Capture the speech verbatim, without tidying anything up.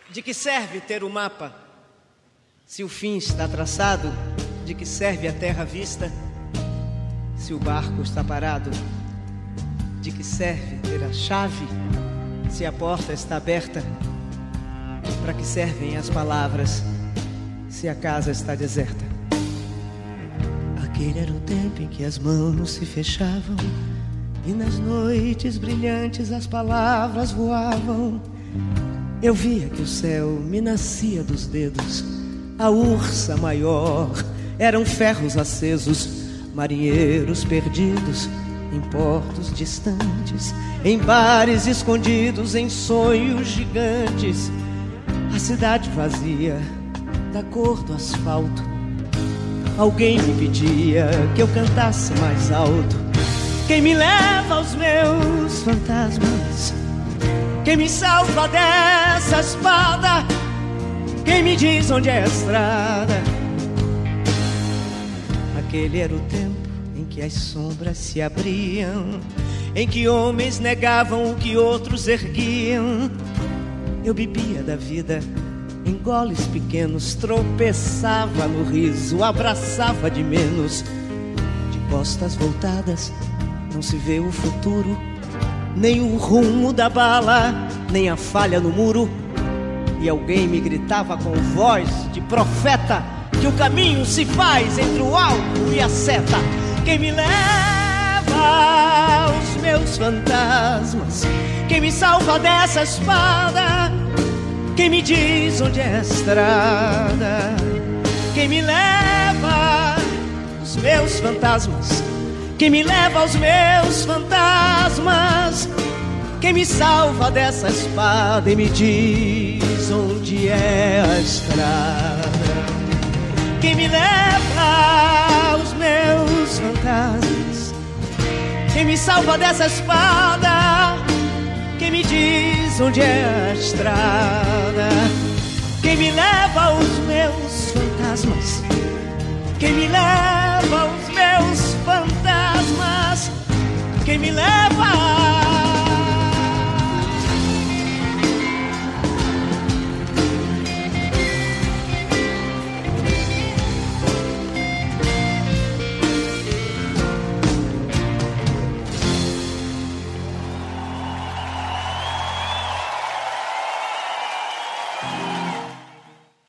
De que serve ter o mapa? Se o fim está traçado, de que serve a terra vista? Se o barco está parado, de que serve ter a chave? Se a porta está aberta, para que servem as palavras? Se a casa está deserta. Aquele era o tempo em que as mãos se fechavam e nas noites brilhantes as palavras voavam. Eu via que o céu me nascia dos dedos. A ursa maior eram ferros acesos, marinheiros perdidos em portos distantes, em bares escondidos, em sonhos gigantes. A cidade vazia, da cor do asfalto. Alguém me pedia que eu cantasse mais alto. Quem me leva aos meus fantasmas? Quem me salva dessa espada? Quem me diz onde é a estrada? Aquele era o tempo em que as sombras se abriam, em que homens negavam o que outros erguiam. Eu bebia da vida em goles pequenos, tropeçava no riso, abraçava de menos. De costas voltadas não se vê o futuro, nem o rumo da bala, nem a falha no muro. E alguém me gritava com voz de profeta que o caminho se faz entre o alvo e a seta. Quem me leva aos meus fantasmas? Quem me salva dessa espada? Quem me diz onde é a estrada? Quem me leva aos meus fantasmas? Quem me leva aos meus fantasmas? Quem me salva dessa espada e me diz onde é a estrada? Quem me leva aos meus fantasmas? Quem me salva dessa espada? Quem me diz onde é a estrada? Quem me leva aos meus fantasmas? Quem me leva